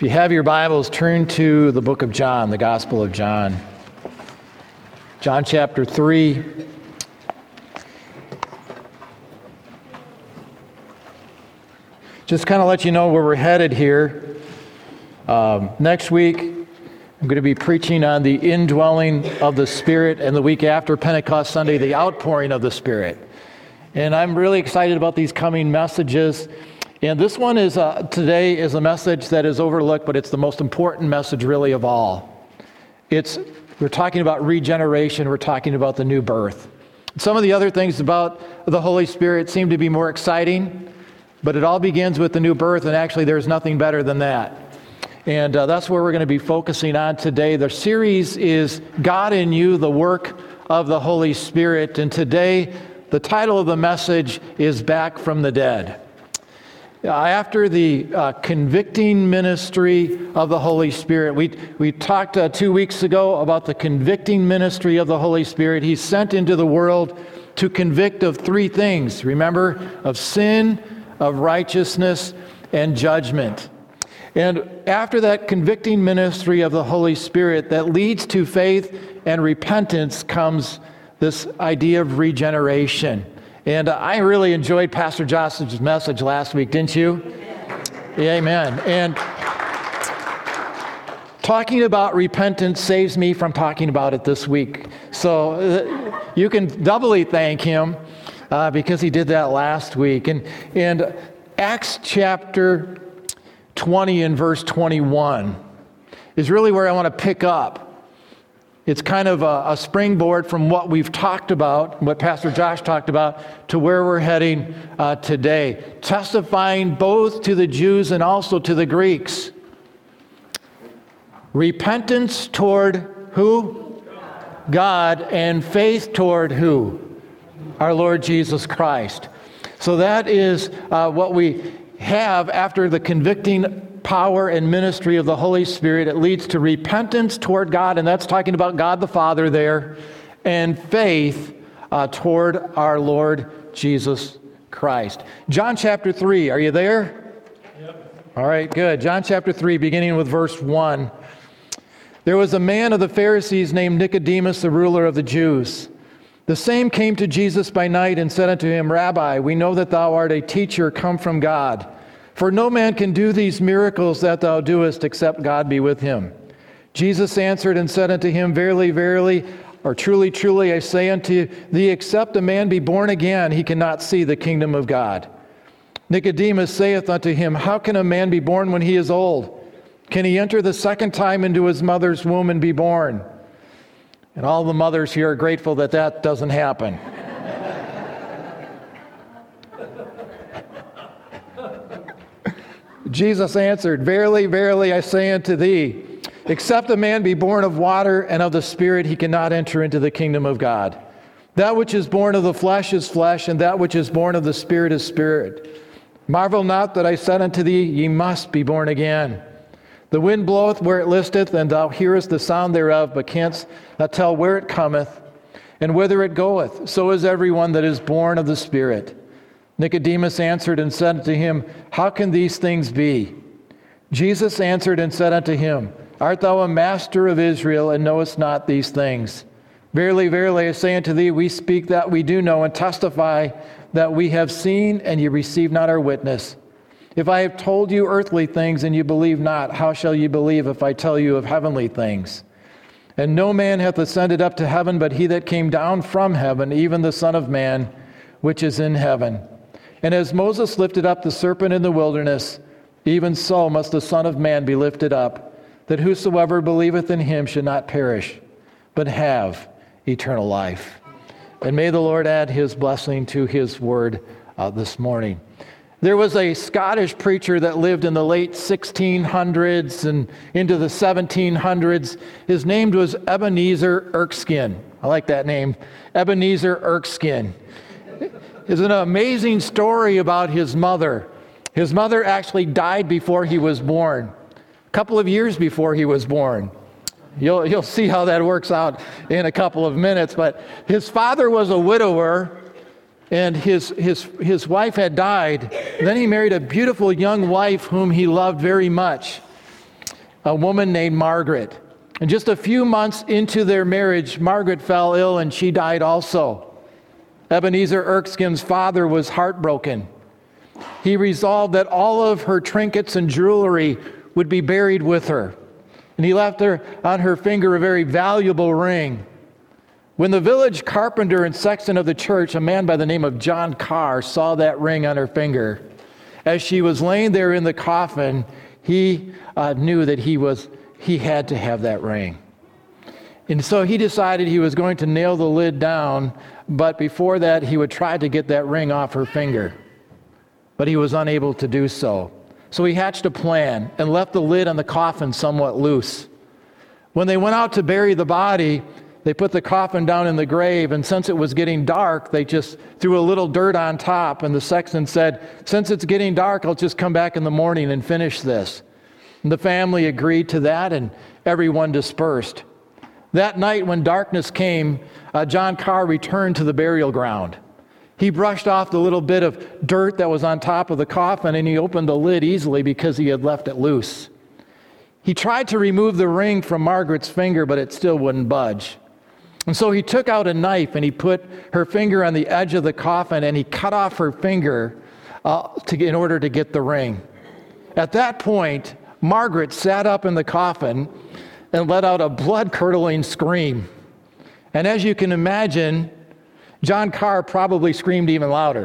If you have your Bibles, turn to the book of John, the Gospel of John. John chapter 3. Just kind of let you know where we're headed here. Next week, I'm going to be preaching on the indwelling of the Spirit, and the week after Pentecost Sunday, the outpouring of the Spirit. And I'm really excited about these coming messages. And this one is today is a message that is overlooked, but it's the most important message really of all. We're talking about regeneration. We're talking about the new birth. Some of the other things about the Holy Spirit seem to be more exciting, but it all begins with the new birth, and actually there's nothing better than that. And that's where we're going to be focusing on today. The series is God in You, the Work of the Holy Spirit. And today, the title of the message is Back from the Dead. After the convicting ministry of the Holy Spirit, we talked 2 weeks ago about the convicting ministry of the Holy Spirit. He's sent into the world to convict of three things. Remember, of sin, of righteousness, and judgment. And after that convicting ministry of the Holy Spirit that leads to faith and repentance comes this idea of regeneration. And I really enjoyed Pastor Josh's message last week, didn't you? Yeah, amen. And talking about repentance saves me from talking about it this week. So you can doubly thank him because he did that last week. And Acts chapter 20 and verse 21 is really where I want to pick up. It's kind of a springboard from what we've talked about, what Pastor Josh talked about, to where we're heading today. Testifying both to the Jews and also to the Greeks. Repentance toward who? God. And faith toward who? Our Lord Jesus Christ. So that is what we have after the convicting power and ministry of the Holy Spirit. It leads to repentance toward God, and that's talking about God the Father there, and faith toward our Lord Jesus Christ. John chapter 3, are you there? Yep. All right, good. John chapter 3, beginning with verse 1. There was a man of the Pharisees named Nicodemus, the ruler of the Jews. The same came to Jesus by night and said unto him, Rabbi, we know that thou art a teacher come from God. For no man can do these miracles that thou doest, except God be with him. Jesus answered and said unto him, Verily, verily, or truly, truly, I say unto thee, except a man be born again, he cannot see the kingdom of God. Nicodemus saith unto him, How can a man be born when he is old? Can he enter the second time into his mother's womb and be born? And all the mothers here are grateful that that doesn't happen. Jesus answered, Verily, verily, I say unto thee, except a man be born of water and of the Spirit, he cannot enter into the kingdom of God. That which is born of the flesh is flesh, and that which is born of the Spirit is spirit. Marvel not that I said unto thee, Ye must be born again. The wind bloweth where it listeth, and thou hearest the sound thereof, but canst not tell where it cometh, and whither it goeth. So is everyone that is born of the Spirit. Nicodemus answered and said unto him, How can these things be? Jesus answered and said unto him, Art thou a master of Israel, and knowest not these things? Verily, verily, I say unto thee, we speak that we do know, and testify that we have seen, and ye receive not our witness. If I have told you earthly things, and you believe not, how shall ye believe if I tell you of heavenly things? And no man hath ascended up to heaven, but he that came down from heaven, even the Son of Man, which is in heaven. And as Moses lifted up the serpent in the wilderness, even so must the Son of Man be lifted up, that whosoever believeth in him should not perish, but have eternal life. And may the Lord add his blessing to his word this morning. There was a Scottish preacher that lived in the late 1600s and into the 1700s. His name was Ebenezer Erskine. I like that name, Ebenezer Erskine. It's an amazing story about his mother. His mother actually died before he was born, a couple of years before he was born. You'll see how that works out in a couple of minutes. But his father was a widower, and his wife had died. Then he married a beautiful young wife whom he loved very much. a woman named Margaret. And just a few months into their marriage, Margaret fell ill and she died also. Ebenezer Erskine's father was heartbroken. He resolved that all of her trinkets and jewelry would be buried with her. And he left her on her finger a very valuable ring. When the village carpenter and sexton of the church, a man by the name of John Carr, saw that ring on her finger, as she was laying there in the coffin, he knew that he had to have that ring. And so he decided he was going to nail the lid down, but before that he would try to get that ring off her finger. But he was unable to do so. So he hatched a plan and left the lid on the coffin somewhat loose. When they went out to bury the body, they put the coffin down in the grave, and since it was getting dark, they just threw a little dirt on top, and the sexton said, "Since it's getting dark, I'll just come back in the morning and finish this." And the family agreed to that, and everyone dispersed. That night when darkness came, John Carr returned to the burial ground. He brushed off the little bit of dirt that was on top of the coffin, and he opened the lid easily because he had left it loose. He tried to remove the ring from Margaret's finger, but it still wouldn't budge. And so he took out a knife and he put her finger on the edge of the coffin and he cut off her finger in order to get the ring. At that point, Margaret sat up in the coffin and let out a blood-curdling scream. And as you can imagine, John Carr probably screamed even louder.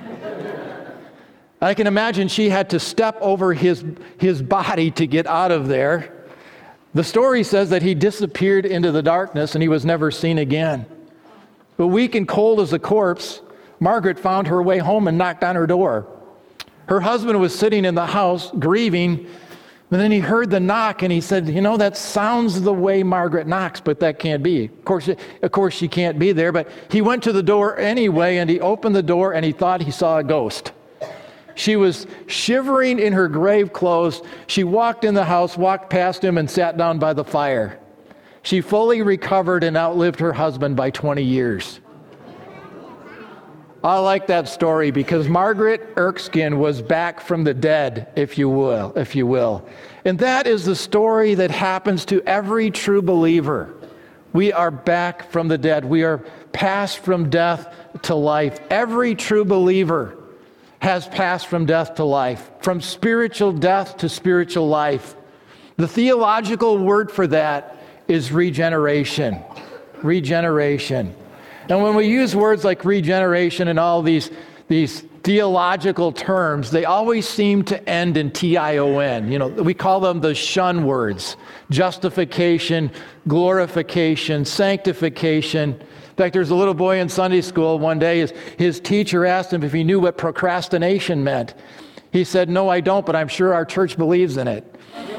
I can imagine she had to step over his body to get out of there. The story says that he disappeared into the darkness and he was never seen again. But weak and cold as a corpse, Margaret found her way home and knocked on her door. Her husband was sitting in the house grieving, and then he heard the knock and he said, "That sounds the way Margaret knocks, but that can't be." Of course she can't be there, but he went to the door anyway and he opened the door and he thought he saw a ghost. She was shivering in her grave clothes. She walked in the house, walked past him, and sat down by the fire. She fully recovered and outlived her husband by 20 years. I like that story because Margaret Erskine was back from the dead, if you will. And that is the story that happens to every true believer. We are back from the dead. We are passed from death to life. Every true believer has passed from death to life, from spiritual death to spiritual life. The theological word for that is regeneration. Regeneration. And when we use words like regeneration and all these theological terms, they always seem to end in T-I-O-N. We call them the shun words: justification, glorification, sanctification. In fact, there's a little boy in Sunday school one day, his teacher asked him if he knew what procrastination meant. He said, "No, I don't, but I'm sure our church believes in it."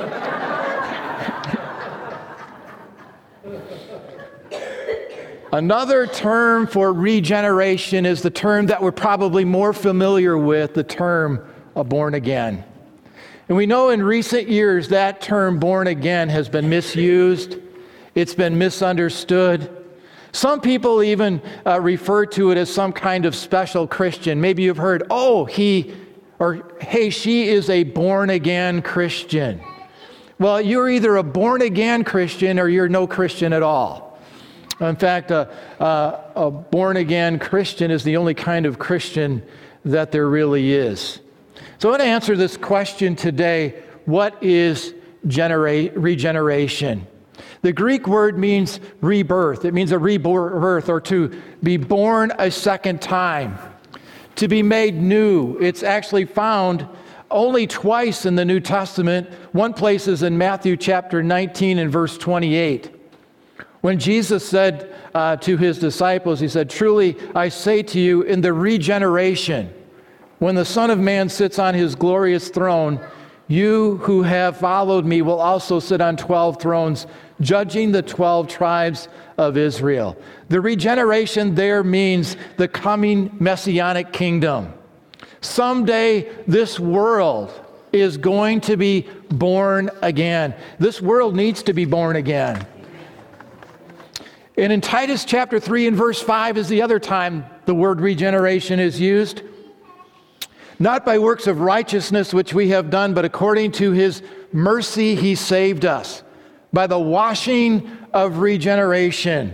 Another term for regeneration is the term that we're probably more familiar with, the term born again. And we know in recent years that term born again has been misused. It's been misunderstood. Some people even refer to it as some kind of special Christian. Maybe you've heard, he or hey, she is a born-again Christian. Well, you're either a born-again Christian or you're no Christian at all. In fact, a born-again Christian is the only kind of Christian that there really is. So I want to answer this question today: what is regeneration? The Greek word means rebirth. It means a rebirth, or to be born a second time, to be made new. It's actually found only twice in the New Testament. One place is in Matthew chapter 19 and verse 28. When Jesus said to his disciples, he said, "Truly I say to you, in the regeneration, when the Son of Man sits on his glorious throne, you who have followed me will also sit on 12 thrones, judging the 12 tribes of Israel." The regeneration there means the coming messianic kingdom. Someday this world is going to be born again. This world needs to be born again. And in Titus chapter 3 and verse 5 is the other time the word regeneration is used. Not by works of righteousness which we have done, but according to his mercy he saved us, by the washing of regeneration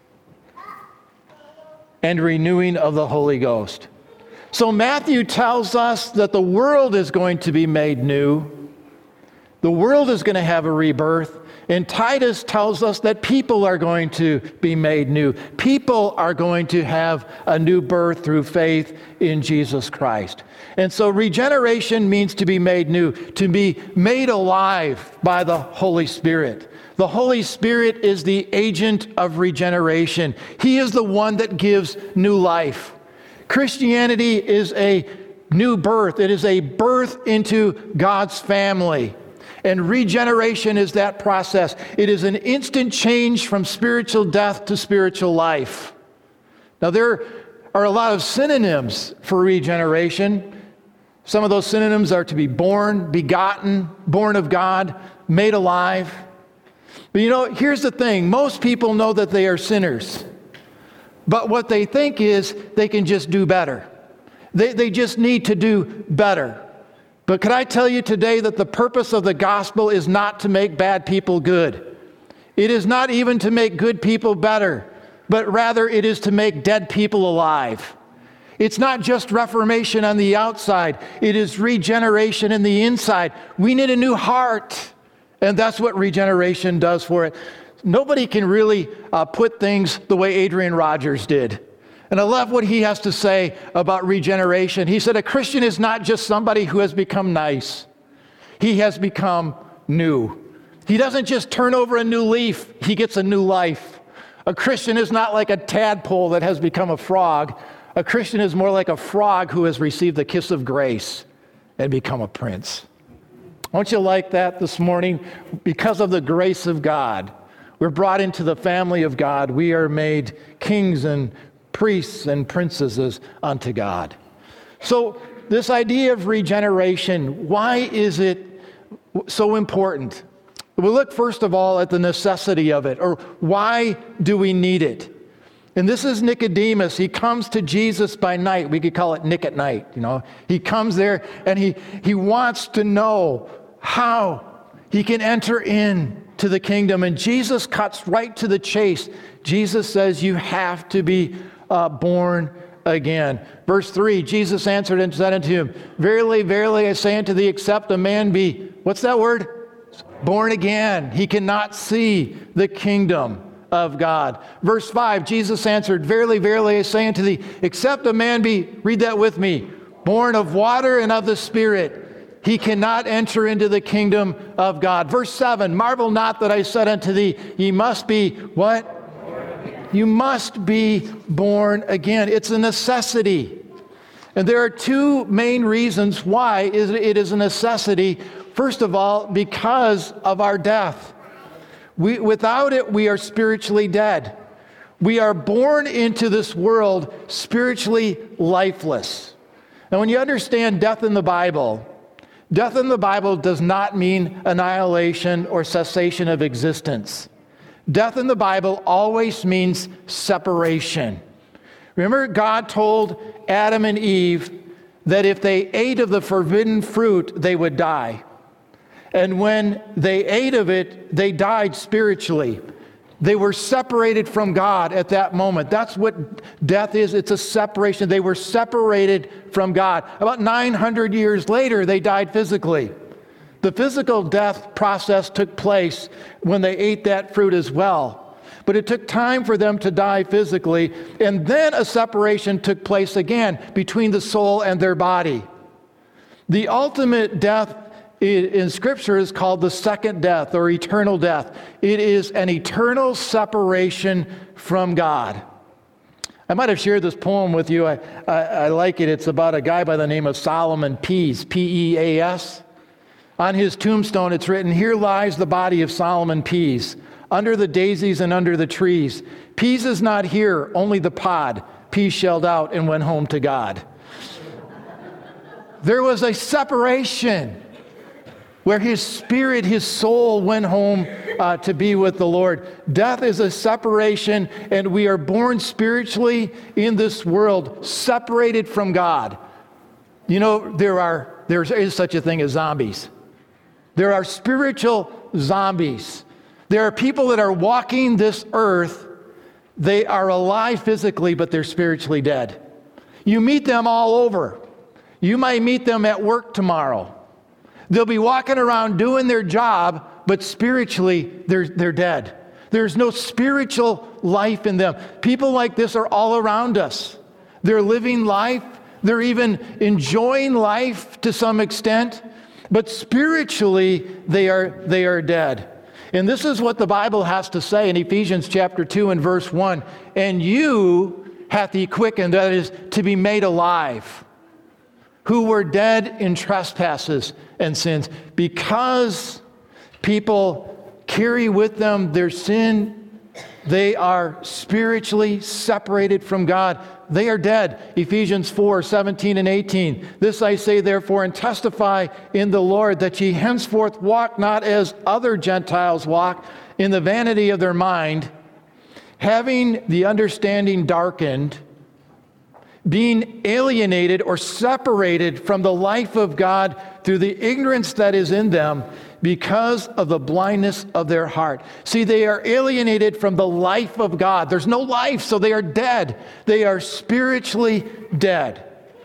and renewing of the Holy Ghost. So Matthew tells us that the world is going to be made new. The world is going to have a rebirth. And Titus tells us that people are going to be made new. People are going to have a new birth through faith in Jesus Christ. And so regeneration means to be made new, to be made alive by the Holy Spirit. The Holy Spirit is the agent of regeneration. He is the one that gives new life. Christianity is a new birth. It is a birth into God's family. And regeneration is that process. It is an instant change from spiritual death to spiritual life. Now, there are a lot of synonyms for regeneration. Some of those synonyms are to be born, begotten, born of God, made alive. But you know, here's the thing. Most people know that they are sinners. But what they think is they can just do better. They just need to do better. But could I tell you today that the purpose of the gospel is not to make bad people good. It is not even to make good people better, but rather it is to make dead people alive. It's not just reformation on the outside. It is regeneration in the inside. We need a new heart, and that's what regeneration does for it. Nobody can really put things the way Adrian Rogers did. And I love what he has to say about regeneration. He said, a Christian is not just somebody who has become nice. He has become new. He doesn't just turn over a new leaf. He gets a new life. A Christian is not like a tadpole that has become a frog. A Christian is more like a frog who has received the kiss of grace and become a prince. Don't you like that this morning? Because of the grace of God, we're brought into the family of God. We are made kings and priests and princesses unto God. So this idea of regeneration, why is it so important? We'll look first of all at the necessity of it, or why do we need it? And this is Nicodemus. He comes to Jesus by night. We could call it Nick at night, you know. He comes there and he wants to know how he can enter in to the kingdom. And Jesus cuts right to the chase. Jesus says, you have to be born again. Verse 3, Jesus answered and said unto him, verily, verily, I say unto thee, except a man be, what's that word? Born again. He cannot see the kingdom of God. Verse 5, Jesus answered, verily, verily, I say unto thee, except a man be, read that with me, born of water and of the Spirit, he cannot enter into the kingdom of God. Verse 7, marvel not that I said unto thee, ye must be, what? You must be born again. It's a necessity. And there are two main reasons why it is a necessity. First of all, because of our death. Without it, we are spiritually dead. We are born into this world spiritually lifeless. Now, when you understand death in the Bible does not mean annihilation or cessation of existence. Death in the Bible always means separation. Remember, God told Adam and Eve that if they ate of the forbidden fruit, they would die. And when they ate of it, they died spiritually. They were separated from God at that moment. That's what death is. It's a separation. They were separated from God. About 900 years later, they died physically. The physical death process took place when they ate that fruit as well. But it took time for them to die physically, and then a separation took place again between the soul and their body. The ultimate death in Scripture is called the second death or eternal death. It is an eternal separation from God. I might have shared this poem with you. I like it. It's about a guy by the name of Solomon Pease, P-E-A-S. On his tombstone, it's written, here lies the body of Solomon Pease, under the daisies and under the trees. Pease is not here, only the pod. Pease shelled out and went home to God. There was a separation where his spirit, his soul went home to be with the Lord. Death is a separation, and we are born spiritually in this world, separated from God. You know, there is such a thing as zombies. There are spiritual zombies. There are people that are walking this earth. They are alive physically, but they're spiritually dead. You meet them all over. You might meet them at work tomorrow. They'll be walking around doing their job, but spiritually, they're dead. There's no spiritual life in them. People like this are all around us. They're living life. They're even enjoying life to some extent, but spiritually, they are dead. And this is what the Bible has to say in Ephesians chapter 2 and verse 1. And you hath he quickened, that is, to be made alive, who were dead in trespasses and sins. Because people carry with them their sin, they are spiritually separated from God. They are dead. Ephesians 4:17 and 18. This I say therefore, and testify in the Lord, that ye henceforth walk not as other Gentiles walk, in the vanity of their mind, having the understanding darkened, being alienated or separated from the life of God through the ignorance that is in them, because of the blindness of their heart. See, they are alienated from the life of God. There's no life, so they are dead. They are spiritually dead.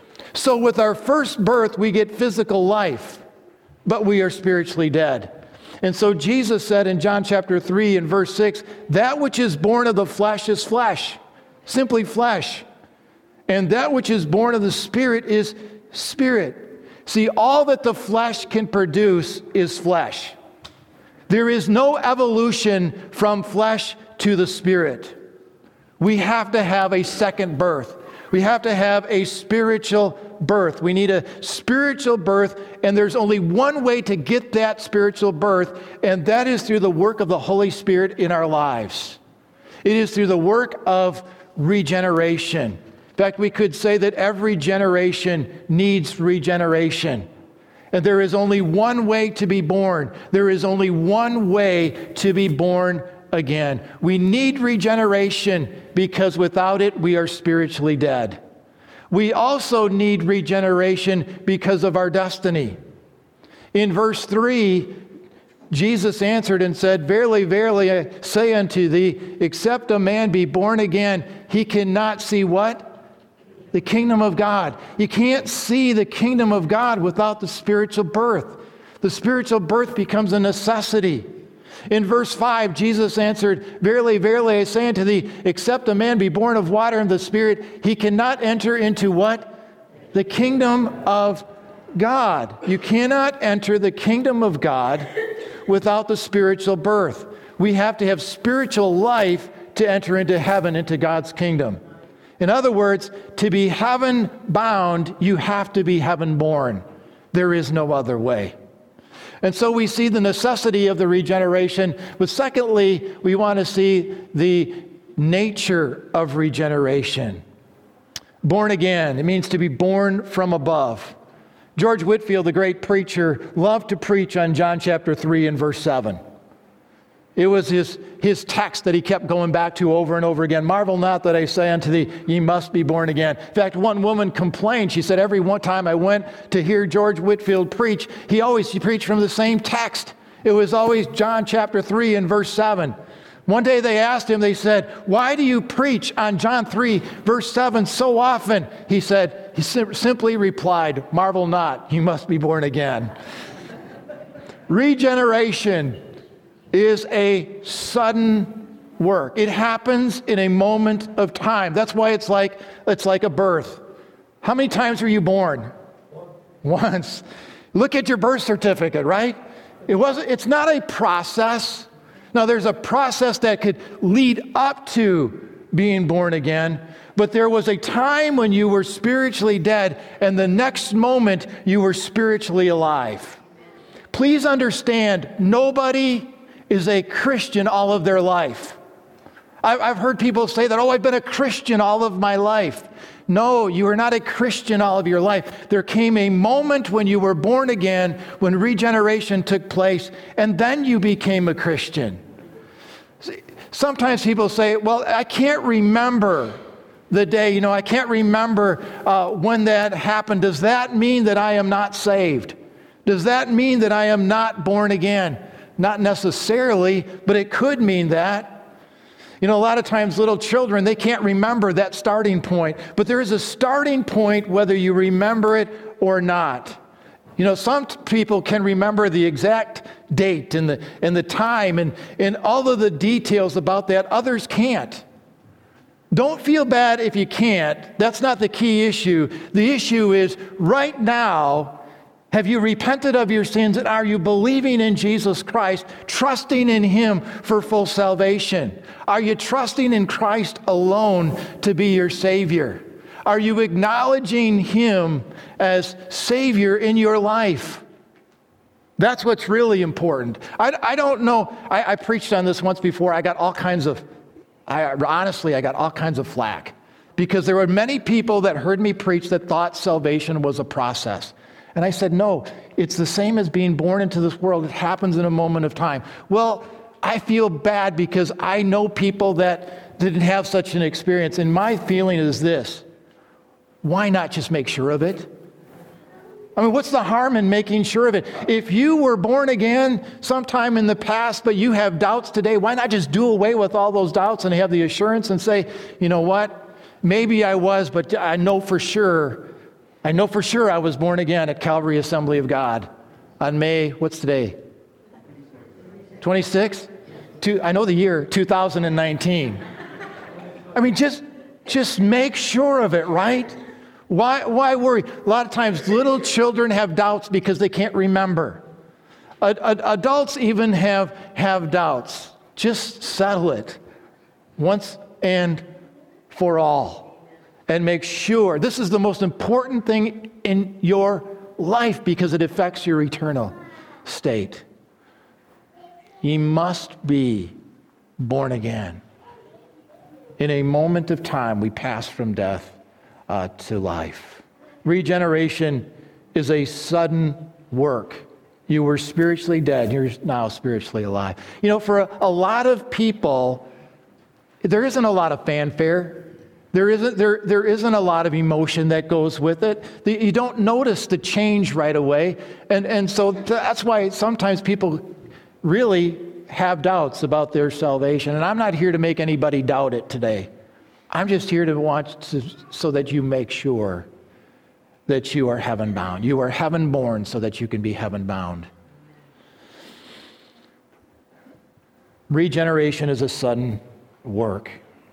So with our first birth, we get physical life, but we are spiritually dead. And so Jesus said in John chapter 3 and verse 6, that which is born of the flesh is flesh, simply flesh. And that which is born of the Spirit is spirit. See, all that the flesh can produce is flesh. There is no evolution from flesh to the Spirit. We have to have a second birth. We have to have a spiritual birth. We need a spiritual birth, and there's only one way to get that spiritual birth, and that is through the work of the Holy Spirit in our lives. It is through the work of regeneration. In fact, we could say that every generation needs regeneration. And there is only one way to be born. There is only one way to be born again. We need regeneration because without it, we are spiritually dead. We also need regeneration because of our destiny. In verse 3, Jesus answered and said, verily, verily, I say unto thee, except a man be born again, he cannot see what? The kingdom of God. You can't see the kingdom of God without the spiritual birth. The spiritual birth becomes a necessity. In verse 5, Jesus answered, verily, verily, I say unto thee, except a man be born of water and the Spirit, he cannot enter into what? The kingdom of God. You cannot enter the kingdom of God without the spiritual birth. We have to have spiritual life to enter into heaven, into God's kingdom. In other words, to be heaven bound, you have to be heaven born. There is no other way. And so we see the necessity of the regeneration. But secondly, we want to see the nature of regeneration. Born again, it means to be born from above. George Whitefield, the great preacher, loved to preach on John chapter 3 and verse 7. It was his text that he kept going back to over and over again. Marvel not that I say unto thee, ye must be born again. In fact, one woman complained. She said, every one time I went to hear George Whitefield preach, he preached from the same text. It was always John chapter 3 and verse 7. One day they asked him, they said, why do you preach on John 3 verse 7 so often? He simply replied, marvel not, you must be born again. Regeneration is a sudden work. It happens in a moment of time. That's why it's like a birth. How many times were you born? Once. Look at your birth certificate, right? It's not a process. Now, there's a process that could lead up to being born again, but there was a time when you were spiritually dead, and the next moment you were spiritually alive. Please understand, nobody is a Christian all of their life. I've heard people say that, I've been a Christian all of my life. No, you are not a Christian all of your life. There came a moment when you were born again, when regeneration took place, and then you became a Christian. Sometimes people say, I can't remember the day, I can't remember when that happened. Does that mean that I am not saved? Does that mean that I am not born again? Not necessarily, but it could mean that. A lot of times little children, they can't remember that starting point, but there is a starting point whether you remember it or not. Some people can remember the exact date and the time and all of the details about that. Others can't. Don't feel bad if you can't. That's not the key issue. The issue is right now, have you repented of your sins and are you believing in Jesus Christ, trusting in Him for full salvation? Are you trusting in Christ alone to be your Savior? Are you acknowledging Him as Savior in your life? That's what's really important. I don't know. I preached on this once before. I got all kinds of flack because there were many people that heard me preach that thought salvation was a process. And I said, no, it's the same as being born into this world. It happens in a moment of time. Well, I feel bad because I know people that didn't have such an experience. And my feeling is this: why not just make sure of it? What's the harm in making sure of it? If you were born again sometime in the past, but you have doubts today, why not just do away with all those doubts and have the assurance and say, you know what? Maybe I was, but I know for sure I was born again at Calvary Assembly of God on May, what's today? 26? I know the year, 2019. Just make sure of it, right? Why worry? A lot of times little children have doubts because they can't remember. Adults even have doubts. Just settle it once and for all. And make sure. This is the most important thing in your life because it affects your eternal state. Ye must be born again. In a moment of time, we pass from death to life. Regeneration is a sudden work. You were spiritually dead. You're now spiritually alive. For a lot of people, there isn't a lot of fanfare. There isn't a lot of emotion that goes with it. You don't notice the change right away. And so that's why sometimes people really have doubts about their salvation. And I'm not here to make anybody doubt it today. I'm just here so that you make sure that you are heaven bound. You are heaven born so that you can be heaven bound. Regeneration is a sudden work.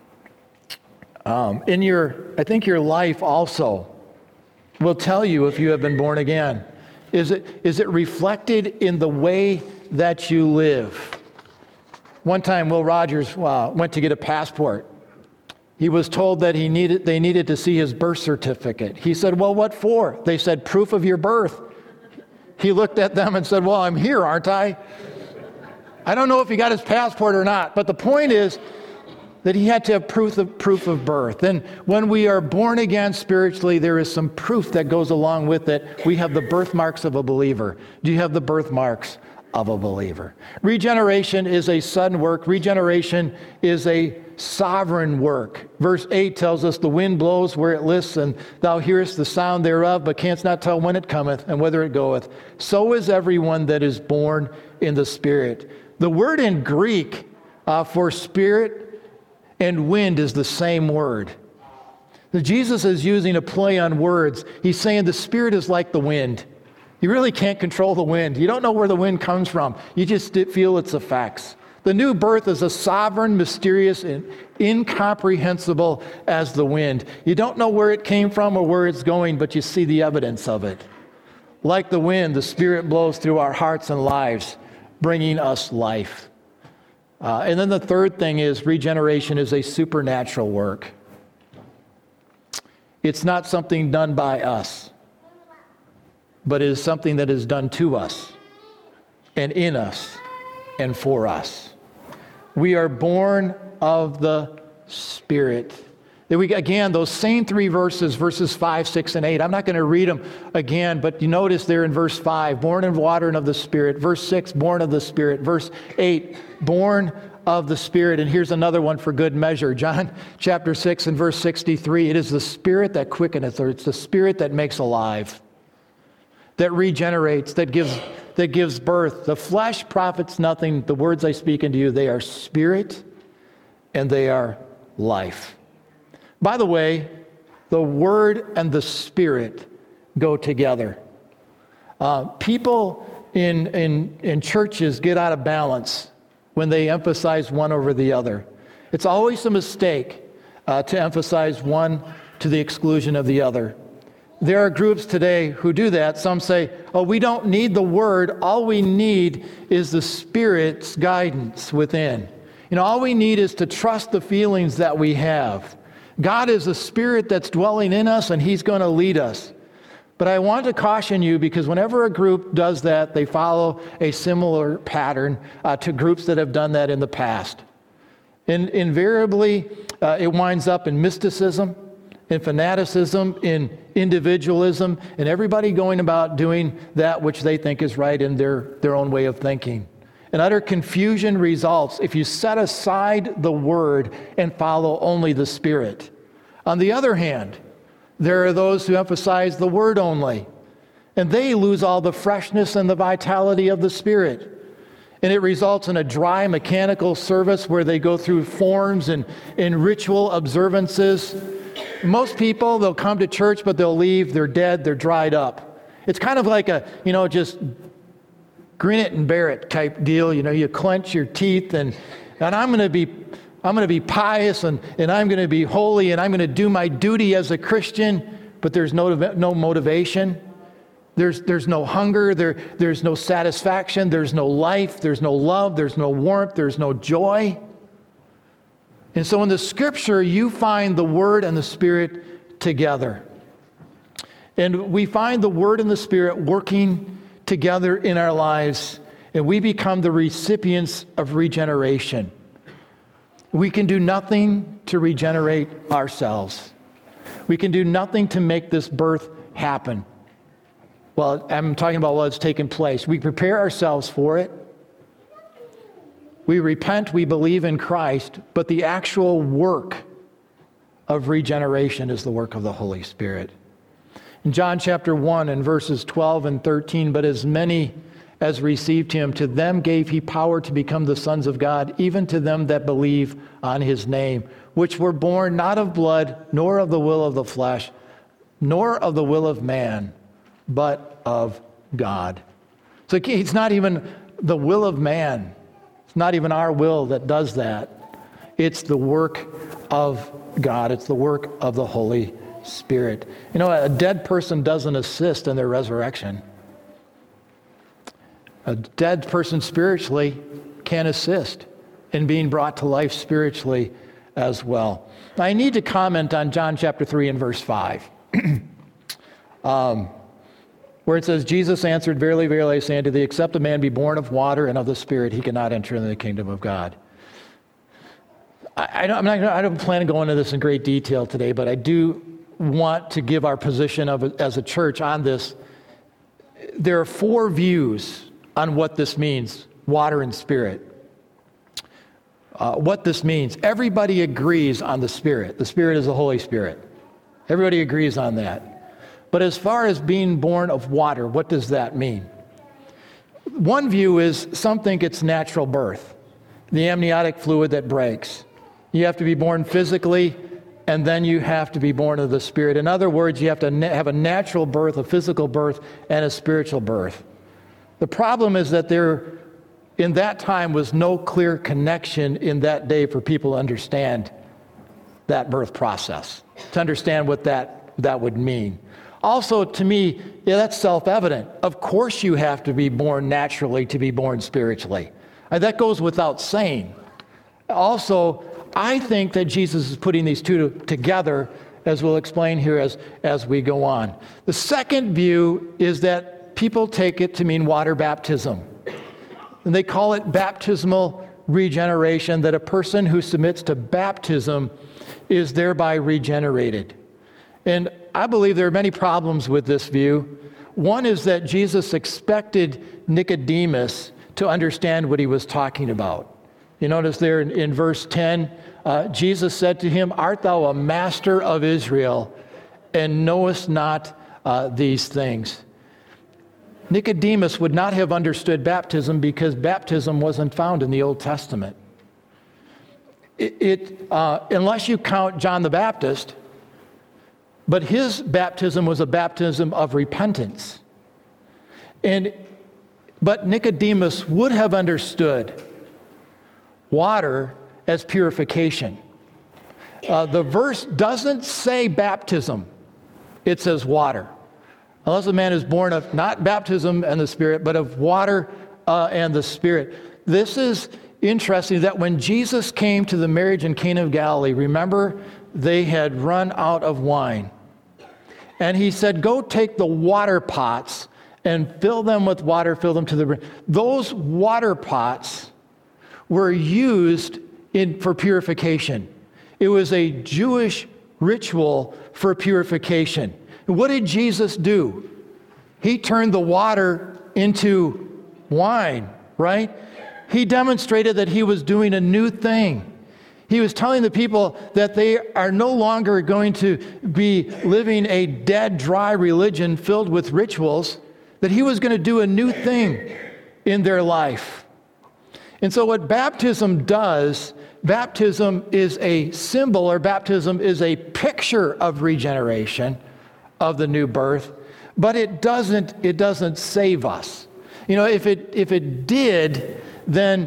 I think your life also will tell you if you have been born again. Is it reflected in the way that you live? One time, Will Rogers went to get a passport. He was told that they needed to see his birth certificate. He said, well, what for? They said, proof of your birth. He looked at them and said, well, I'm here, aren't I? I don't know if he got his passport or not, but the point is that he had to have proof of birth. And when we are born again spiritually, there is some proof that goes along with it. We have the birthmarks of a believer. Do you have the birthmarks of a believer? Regeneration is a sudden work. Regeneration is a sovereign work. Verse 8 tells us the wind blows where it lists, and thou hearest the sound thereof, but canst not tell when it cometh and whither it goeth. So is everyone that is born in the Spirit. The word in Greek for spirit and wind is the same word. Jesus is using a play on words. He's saying the Spirit is like the wind. You really can't control the wind. You don't know where the wind comes from. You just feel its effects. The new birth is as sovereign, mysterious, and incomprehensible as the wind. You don't know where it came from or where it's going, but you see the evidence of it. Like the wind, the Spirit blows through our hearts and lives, bringing us life. And then the third thing is regeneration is a supernatural work. It's not something done by us, but it is something that is done to us and in us and for us. We are born of the Spirit. Again, those same three verses 5, 6, and 8. I'm not going to read them again, but you notice there in verse 5, born of water and of the Spirit. Verse 6, born of the Spirit. Verse 8, born of the Spirit. And here's another one for good measure. John chapter 6 and verse 63. It is the Spirit that quickeneth, or it's the Spirit that makes alive, that regenerates, that gives birth. The flesh profits nothing. The words I speak unto you, they are spirit and they are life. By the way, the Word and the Spirit go together. People in churches get out of balance when they emphasize one over the other. It's always a mistake to emphasize one to the exclusion of the other. There are groups today who do that. Some say, oh, we don't need the Word. All we need is the Spirit's guidance within. All we need is to trust the feelings that we have. God is a Spirit that's dwelling in us, and He's going to lead us. But I want to caution you, because whenever a group does that, they follow a similar pattern to groups that have done that in the past. And invariably, it winds up in mysticism, in fanaticism, in individualism, and everybody going about doing that which they think is right in their own way of thinking. And utter confusion results if you set aside the Word and follow only the Spirit. On the other hand, there are those who emphasize the Word only, and they lose all the freshness and the vitality of the Spirit. And it results in a dry, mechanical service where they go through forms and ritual observances. Most people, they'll come to church, but they'll leave, they're dead, they're dried up. It's kind of like a, just grin it and bear it type deal. You clench your teeth and I'm going to be pious and I'm going to be holy and I'm going to do my duty as a Christian, but there's no motivation. There's no hunger, there's no satisfaction, there's no life, there's no love, there's no warmth, there's no joy. And so in the Scripture, you find the Word and the Spirit together. And we find the Word and the Spirit working together in our lives, and we become the recipients of regeneration. We can do nothing to regenerate ourselves. We can do nothing to make this birth happen. Well, I'm talking about what's taken place. We prepare ourselves for it. We repent, we believe in Christ, but the actual work of regeneration is the work of the Holy Spirit. In John chapter 1 and verses 12 and 13, but as many as received him, to them gave he power to become the sons of God, even to them that believe on his name, which were born not of blood, nor of the will of the flesh, nor of the will of man, but of God. So it's not even the will of man. It's not even our will that does that. It's the work of God. It's the work of the Holy Spirit. A dead person doesn't assist in their resurrection. A dead person spiritually can assist in being brought to life spiritually as well. Now, I need to comment on John chapter 3 and verse 5. Where it says, Jesus answered, verily, verily, I say unto thee, except a man be born of water and of the Spirit, he cannot enter into the kingdom of God. I don't plan to go into this in great detail today, but I do want to give our position as a church on this. There are 4 views on what this means, water and Spirit. What this means. Everybody agrees on the Spirit. The Spirit is the Holy Spirit. Everybody agrees on that. But as far as being born of water, what does that mean? One view is some think it's natural birth, the amniotic fluid that breaks. You have to be born physically, and then you have to be born of the Spirit. In other words, you have to have a natural birth, a physical birth, and a spiritual birth. The problem is that there, in that time, was no clear connection in that day for people to understand that birth process, to understand what that would mean. Also, to me, that's self-evident. Of course you have to be born naturally to be born spiritually. That goes without saying. Also, I think that Jesus is putting these two together, as we'll explain here as we go on. The second view is that people take it to mean water baptism. And they call it baptismal regeneration, that a person who submits to baptism is thereby regenerated. And I believe there are many problems with this view. One is that Jesus expected Nicodemus to understand what he was talking about. You notice there in verse 10, Jesus said to him, "Art thou a master of Israel, and knowest not these things?" Nicodemus would not have understood baptism because baptism wasn't found in the Old Testament. Unless you count John the Baptist, but his baptism was a baptism of repentance. But Nicodemus would have understood water as purification. The verse doesn't say baptism, it says water. Unless a man is born of not baptism and the Spirit, but of water and the Spirit. This is interesting that when Jesus came to the marriage in Cana of Galilee, remember, they had run out of wine. And he said, "Go take the water pots and fill them with water, fill them to the brim." Those water pots were used for purification. It was a Jewish ritual for purification. What did Jesus do? He turned the water into wine, right? He demonstrated that he was doing a new thing. He was telling the people that they are no longer going to be living a dead, dry religion filled with rituals, that he was going to do a new thing in their life. And so what baptism does, baptism is a symbol, or baptism is a picture of regeneration, of the new birth, but it doesn't save us. You know, if it did, then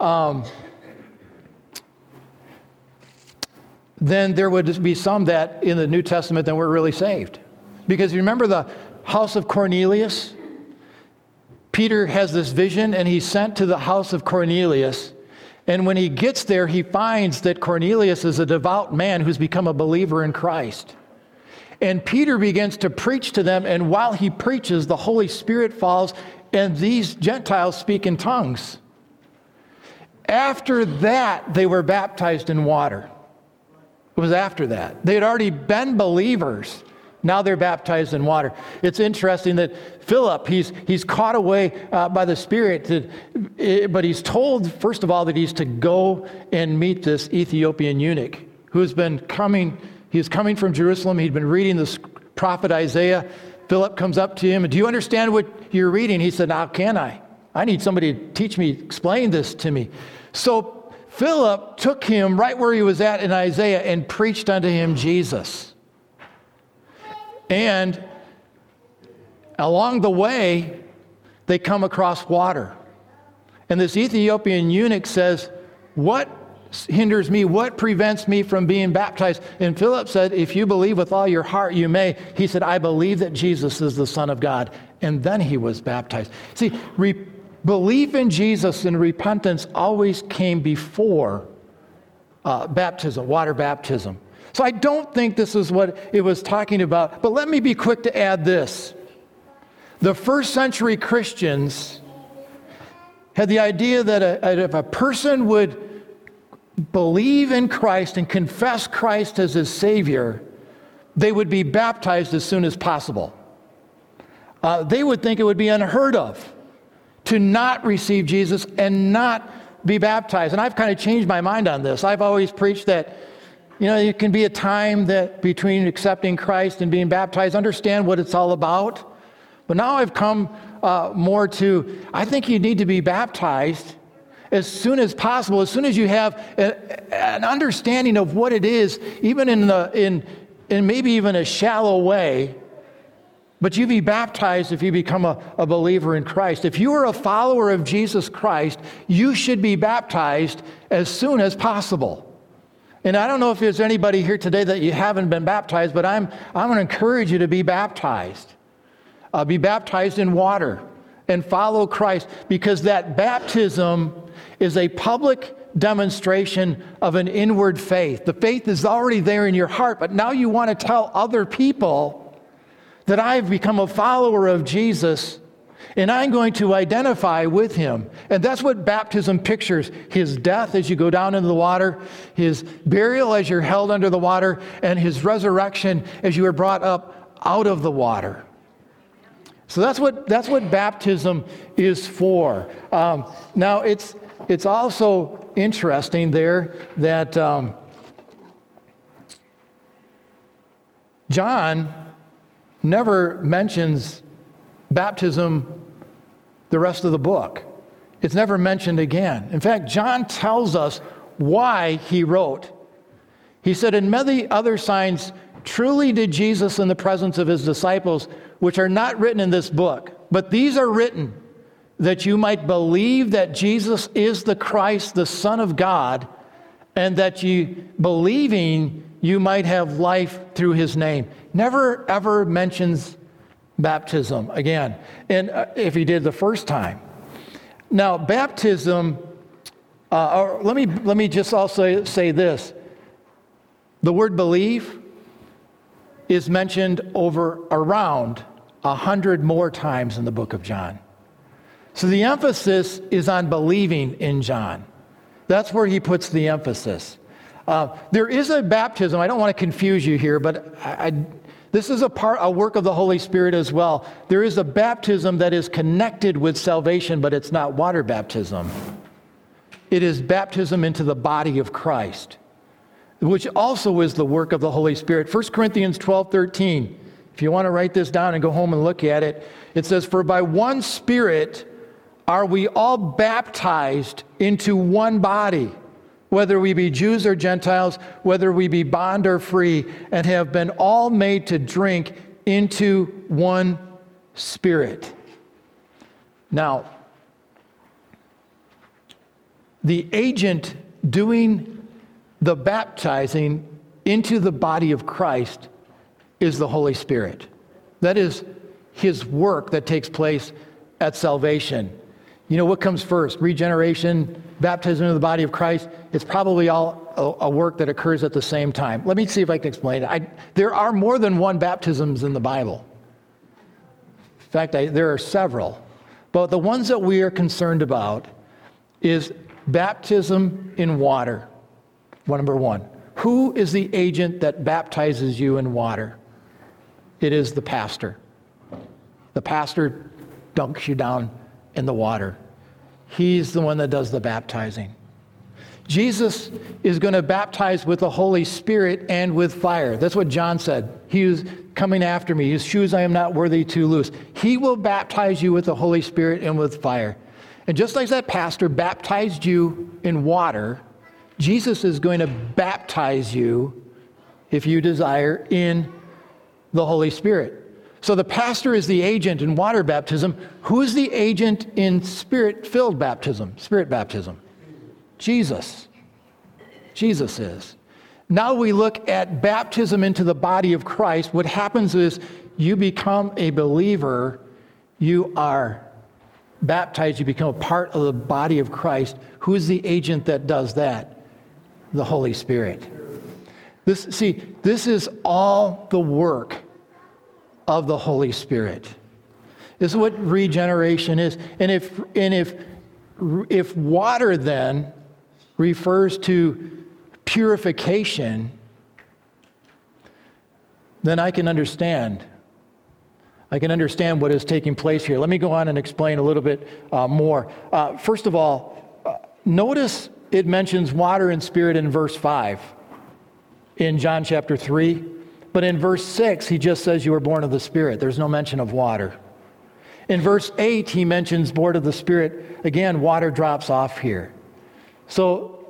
there would be some that in the New Testament that were really saved. Because you remember the house of Cornelius? Peter has this vision, and he's sent to the house of Cornelius. And when he gets there, he finds that Cornelius is a devout man who's become a believer in Christ. And Peter begins to preach to them, and while he preaches, the Holy Spirit falls, and these Gentiles speak in tongues. After that, they were baptized in water. It was after that. They had already been believers. Now they're baptized in water. It's interesting that Philip, he's caught away by the Spirit, but he's told, first of all, that he's to go and meet this Ethiopian eunuch who's been coming. He's coming from Jerusalem. He'd been reading the prophet Isaiah. Philip comes up to him, and "Do you understand what you're reading?" He said, "How can I? I need somebody to teach me, explain this to me." So Philip took him right where he was at in Isaiah and preached unto him Jesus. And along the way, they come across water. And this Ethiopian eunuch says, "What hinders me? What prevents me from being baptized?" And Philip said, "If you believe with all your heart, you may." He said, "I believe that Jesus is the Son of God." And then he was baptized. See, belief in Jesus and repentance always came before baptism, water baptism. So I don't think this is what it was talking about. But let me be quick to add this. The first century Christians had the idea that if a person would believe in Christ and confess Christ as his Savior, they would be baptized as soon as possible. They would think it would be unheard of to not receive Jesus and not be baptized. And I've kind of changed my mind on this. I've always preached that, you know, it can be a time that between accepting Christ and being baptized, understand what it's all about. But now I've come more to, I think you need to be baptized as soon as possible, as soon as you have an understanding of what it is, even in maybe even a shallow way. But you be baptized if you become a believer in Christ. If you are a follower of Jesus Christ, you should be baptized as soon as possible. And I don't know if there's anybody here today that you haven't been baptized, but I'm going to encourage you to be baptized. Be baptized in water and follow Christ, because that baptism is a public demonstration of an inward faith. The faith is already there in your heart, but now you want to tell other people that I've become a follower of Jesus and I'm going to identify with him. And that's what baptism pictures: his death as you go down into the water, his burial as you're held under the water, and his resurrection as you are brought up out of the water. So that's what baptism is for. Now it's also interesting there that John never mentions baptism the rest of the book. It's never mentioned again. In fact, John tells us why he wrote. He said, "In many other signs, truly did Jesus in the presence of his disciples, which are not written in this book, but these are written that you might believe that Jesus is the Christ, the Son of God, and that you, believing, you might have life through his name." Never, ever mentions baptism again, and if he did the first time. Now, baptism, or let me just also say this. The word believe is mentioned around 100 more times in the book of John. So the emphasis is on believing in John. That's where he puts the emphasis. There is a baptism. I don't want to confuse you here, but this is a work of the Holy Spirit as well. There is a baptism that is connected with salvation, but it's not water baptism. It is baptism into the body of Christ, which also is the work of the Holy Spirit. 1 Corinthians 12:13. If you want to write this down and go home and look at it, it says, "For by one Spirit are we all baptized into one body, whether we be Jews or Gentiles, whether we be bond or free, and have been all made to drink into one Spirit." Now, the agent doing the baptizing into the body of Christ is the Holy Spirit. That is his work that takes place at salvation. You know, what comes first? Regeneration, baptism into the body of Christ? It's probably all a work that occurs at the same time. Let me see if I can explain it. There are more than one baptisms in the Bible. In fact, there are several. But the ones that we are concerned about is baptism in water. Number one. Who is the agent that baptizes you in water? It is the pastor. The pastor dunks you down in the water. He's the one that does the baptizing. Jesus is going to baptize with the Holy Spirit and with fire. That's what John said. He is coming after me. His shoes I am not worthy to loose. He will baptize you with the Holy Spirit and with fire. And just like that pastor baptized you in water, Jesus is going to baptize you, if you desire, in the Holy Spirit. So the pastor is the agent in water baptism. Who's the agent in spirit-filled baptism, spirit baptism? Jesus. Jesus is. Now we look at baptism into the body of Christ. What happens is you become a believer. You are baptized. You become a part of the body of Christ. Who's the agent that does that? The Holy Spirit. This is all the work of the Holy Spirit. This is what regeneration is. And if water then refers to purification, then I can understand. I can understand what is taking place here. Let me go on and explain a little bit more. First of all, notice it mentions water and spirit in verse 5 in John chapter 3. But in verse 6, he just says you were born of the Spirit. There's no mention of water. In verse 8, he mentions born of the Spirit. Again, water drops off here. So,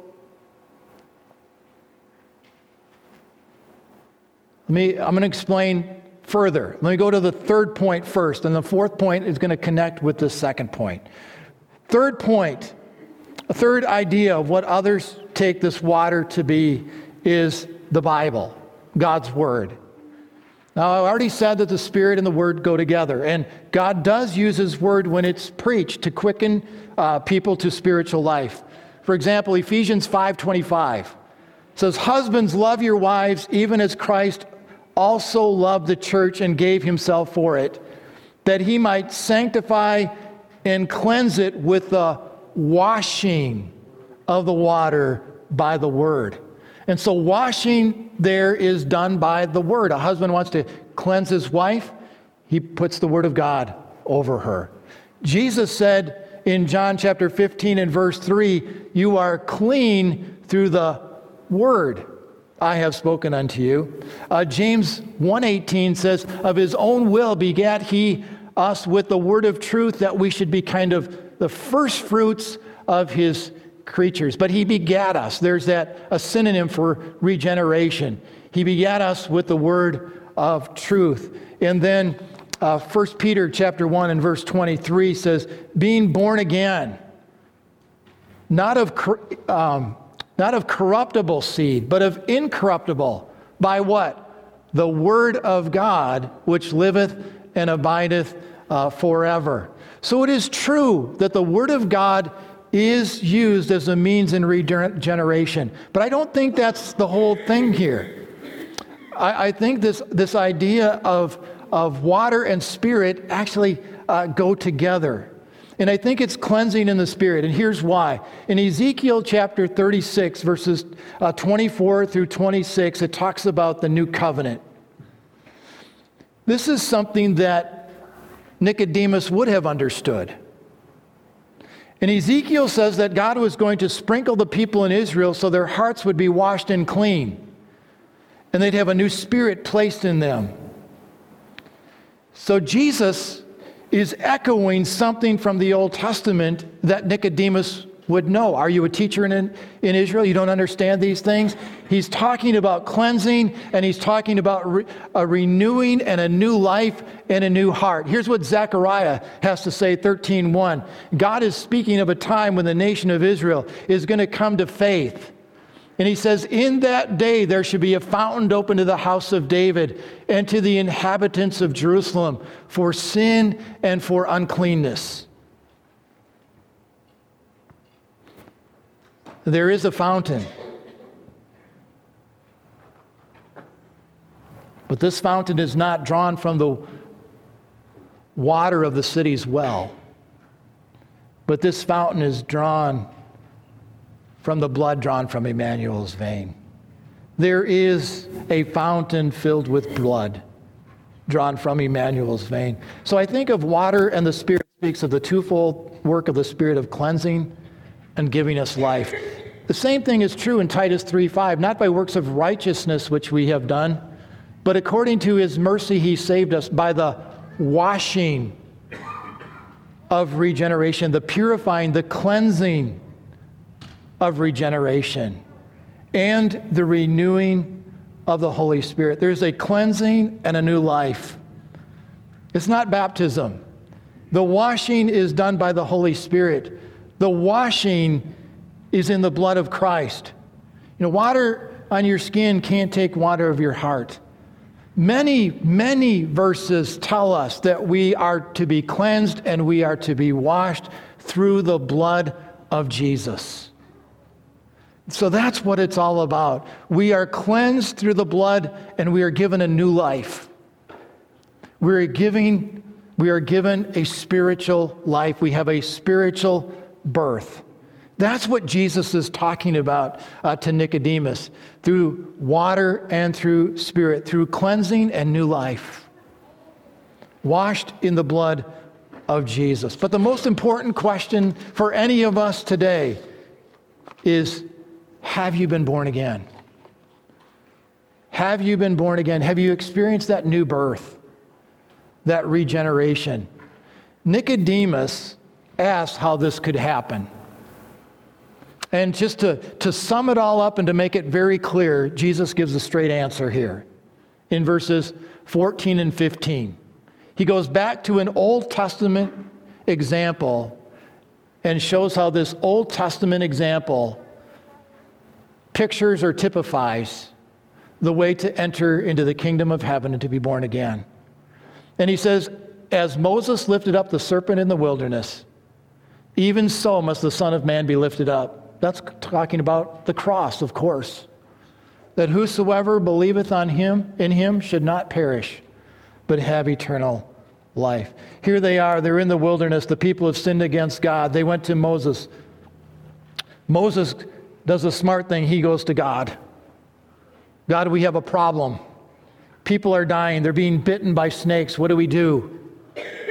I'm going to explain further. Let me go to the third point first, and the fourth point is going to connect with the second point. Third point, a third idea of what others take this water to be is the Bible, God's Word. Now, I already said that the Spirit and the Word go together, and God does use His Word when it's preached to quicken people to spiritual life. For example, Ephesians 5:25 says, "Husbands, love your wives, even as Christ also loved the church and gave Himself for it, that He might sanctify and cleanse it with the washing of the water by the Word." And so washing there is done by the Word. A husband wants to cleanse his wife, he puts the Word of God over her. Jesus said in John chapter 15 and verse 3, you are clean through the word I have spoken unto you. James 1:18 says, of his own will begat he us with the word of truth, that we should be kind of the first fruits of his creatures. But he begat us. There's a synonym for regeneration. He begat us with the word of truth. And then 1 Peter chapter 1 and verse 23 says, being born again, not of corruptible seed, but of incorruptible. By what? The word of God, which liveth and abideth forever. So it is true that the word of God is used as a means in regeneration. But I don't think that's the whole thing here. I think this idea of water and spirit actually go together. And I think it's cleansing in the spirit. And here's why. In Ezekiel chapter 36, verses 24 through 26, it talks about the new covenant. This is something that Nicodemus would have understood. And Ezekiel says that God was going to sprinkle the people in Israel so their hearts would be washed and clean, and they'd have a new spirit placed in them. So Jesus is echoing something from the Old Testament that Nicodemus would know. Are you a teacher in Israel? You don't understand these things? He's talking about cleansing, and he's talking about a renewing and a new life and a new heart. Here's what Zechariah has to say, 13:1. God is speaking of a time when the nation of Israel is going to come to faith. And he says, in that day there should be a fountain open to the house of David and to the inhabitants of Jerusalem for sin and for uncleanness. There is a fountain. But this fountain is not drawn from the water of the city's well. But this fountain is drawn from the blood drawn from Emmanuel's vein. There is a fountain filled with blood drawn from Emmanuel's vein. So I think of water, and the Spirit speaks of the twofold work of the Spirit of cleansing and giving us life. The same thing is true in Titus 3:5, not by works of righteousness which we have done, but according to his mercy he saved us by the washing of regeneration, the purifying, the cleansing of regeneration, and the renewing of the Holy Spirit. There's a cleansing and a new life. It's not baptism. The washing is done by the Holy Spirit. The washing is in the blood of Christ. Water on your skin can't take water of your heart. Many, many verses tell us that we are to be cleansed and we are to be washed through the blood of Jesus. So that's what it's all about. We are cleansed through the blood, and we are given a new life. We are given a spiritual life. We have a spiritual birth. That's what Jesus is talking about to Nicodemus, through water and through spirit, through cleansing and new life, washed in the blood of Jesus. But the most important question for any of us today is, have you been born again? Have you been born again? Have you experienced that new birth, that regeneration? Nicodemus asked how this could happen. And just to sum it all up and to make it very clear, Jesus gives a straight answer here in verses 14 and 15. He goes back to an Old Testament example and shows how this Old Testament example pictures or typifies the way to enter into the kingdom of heaven and to be born again. And he says, as Moses lifted up the serpent in the wilderness, even so must the Son of Man be lifted up. That's talking about the cross, of course. That whosoever believeth on him, in him, should not perish, but have eternal life. Here they are, they're in the wilderness. The people have sinned against God. They went to Moses. Moses does a smart thing. He goes to God. God, we have a problem. People are dying. They're being bitten by snakes. What do we do?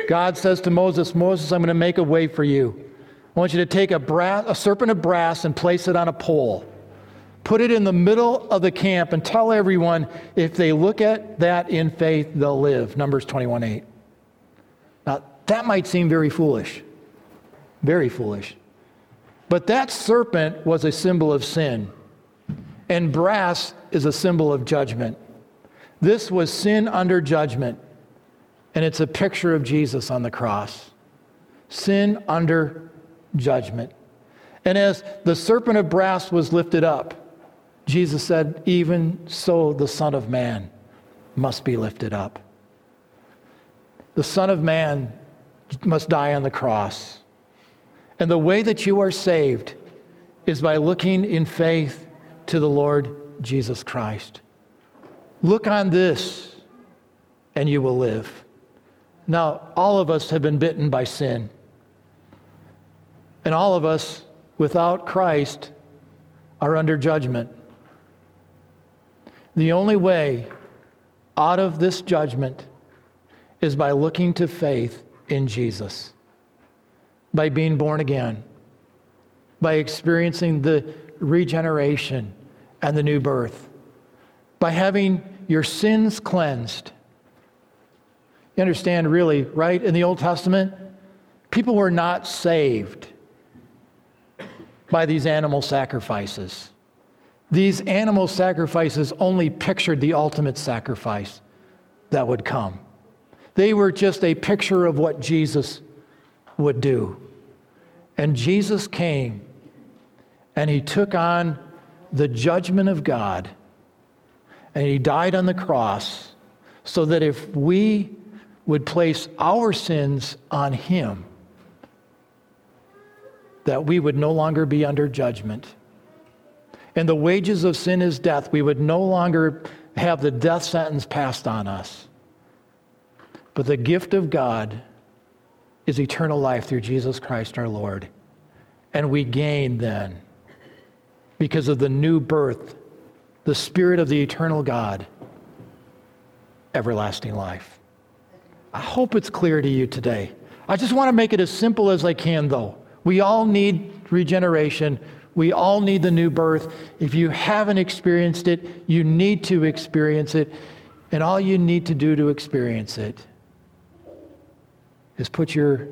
God says to Moses, Moses, I'm going to make a way for you. I want you to take a serpent of brass and place it on a pole. Put it in the middle of the camp and tell everyone if they look at that in faith, they'll live. Numbers 21:8. Now, that might seem very foolish. Very foolish. But that serpent was a symbol of sin. And brass is a symbol of judgment. This was sin under judgment. And it's a picture of Jesus on the cross. Sin under judgment. And as the serpent of brass was lifted up, Jesus said, even so the Son of Man must be lifted up. The Son of Man must die on the cross. And the way that you are saved is by looking in faith to the Lord Jesus Christ. Look on this and you will live. Now, all of us have been bitten by sin. And all of us, without Christ, are under judgment. The only way out of this judgment is by looking to faith in Jesus, by being born again, by experiencing the regeneration and the new birth, by having your sins cleansed. You understand, really, right? In the Old Testament, people were not saved by these animal sacrifices. These animal sacrifices only pictured the ultimate sacrifice that would come. They were just a picture of what Jesus would do. And Jesus came and he took on the judgment of God and he died on the cross so that if we would place our sins on him, that we would no longer be under judgment. And the wages of sin is death. We would no longer have the death sentence passed on us. But the gift of God is eternal life through Jesus Christ our Lord. And we gain then, because of the new birth, the Spirit of the eternal God, everlasting life. I hope it's clear to you today. I just want to make it as simple as I can, though. We all need regeneration. We all need the new birth. If you haven't experienced it, you need to experience it. And all you need to do to experience it is put your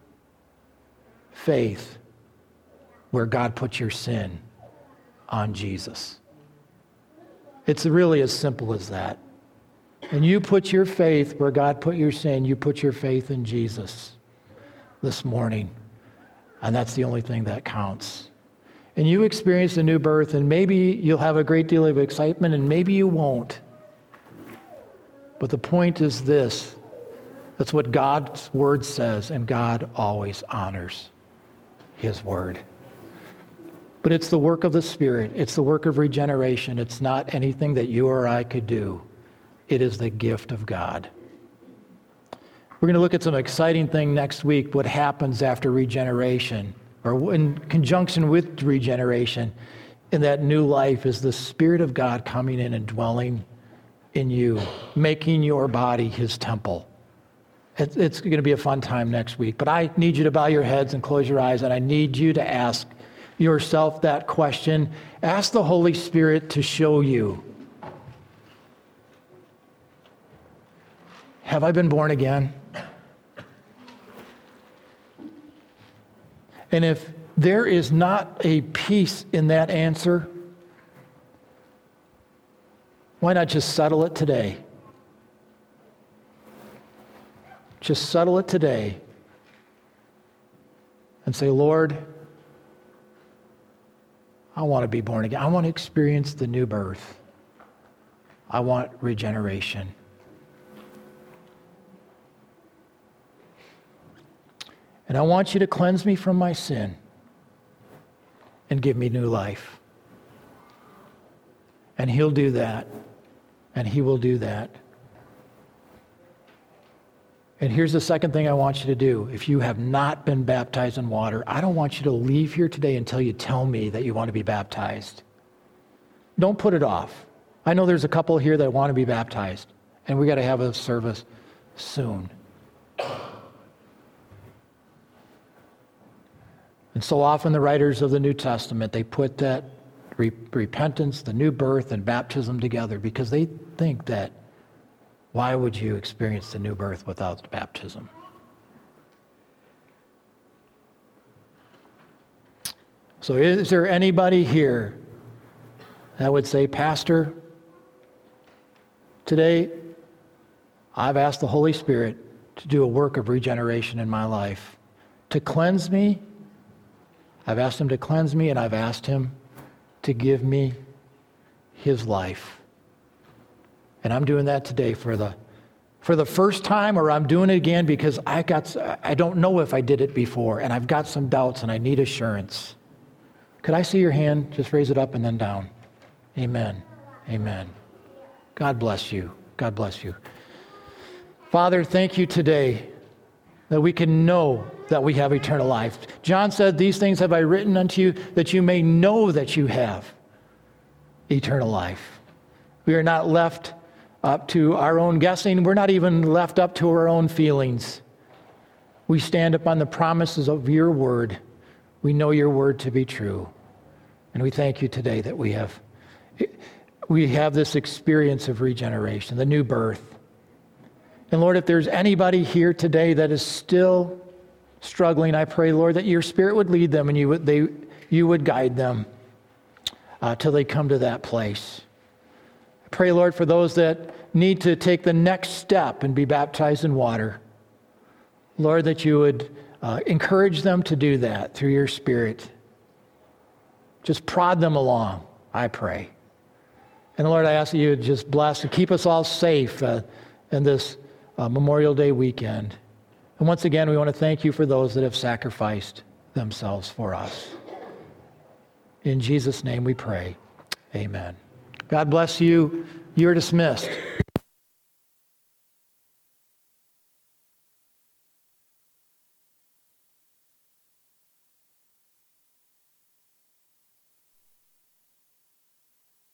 faith where God put your sin, on Jesus. It's really as simple as that. And you put your faith where God put your sin, you put your faith in Jesus this morning. And that's the only thing that counts. And you experience a new birth, and maybe you'll have a great deal of excitement, and maybe you won't. But the point is this. That's what God's word says, and God always honors his word. But it's the work of the Spirit. It's the work of regeneration. It's not anything that you or I could do. It is the gift of God. We're going to look at some exciting thing next week, what happens after regeneration, or in conjunction with regeneration. In that new life is the Spirit of God coming in and dwelling in you, making your body his temple. It's going to be a fun time next week. But I need you to bow your heads and close your eyes, and I need you to ask yourself that question. Ask the Holy Spirit to show you. Have I been born again? And if there is not a peace in that answer, why not just settle it today? Just settle it today and say, Lord, I want to be born again. I want to experience the new birth. I want regeneration. And I want you to cleanse me from my sin and give me new life. And he'll do that. And he will do that. And here's the second thing I want you to do. If you have not been baptized in water, I don't want you to leave here today until you tell me that you want to be baptized. Don't put it off. I know there's a couple here that want to be baptized, and we got to have a service soon. And so often the writers of the New Testament, they put that repentance, the new birth, and baptism together because they think that why would you experience the new birth without the baptism? So is there anybody here that would say, Pastor, today I've asked the Holy Spirit to do a work of regeneration in my life, to cleanse me. I've asked him to cleanse me, and I've asked him to give me his life. And I'm doing that today for the first time, or I'm doing it again because I don't know if I did it before, and I've got some doubts and I need assurance. Could I see your hand? Just raise it up and then down. Amen. Amen. God bless you. God bless you. Father, thank you today that we can know that we have eternal life. John said, these things have I written unto you that you may know that you have eternal life. We are not left up to our own guessing. We're not even left up to our own feelings. We stand upon the promises of your word. We know your word to be true. And we thank you today that we have this experience of regeneration, the new birth. And Lord, if there's anybody here today that is still struggling, I pray, Lord, that your Spirit would lead them and you would guide them till they come to that place. I pray, Lord, for those that need to take the next step and be baptized in water. Lord, that you would encourage them to do that through your Spirit. Just prod them along, I pray. And Lord, I ask that you would just bless and keep us all safe in this Memorial Day weekend. And once again, we want to thank you for those that have sacrificed themselves for us. In Jesus' name we pray. Amen. God bless you. You're dismissed.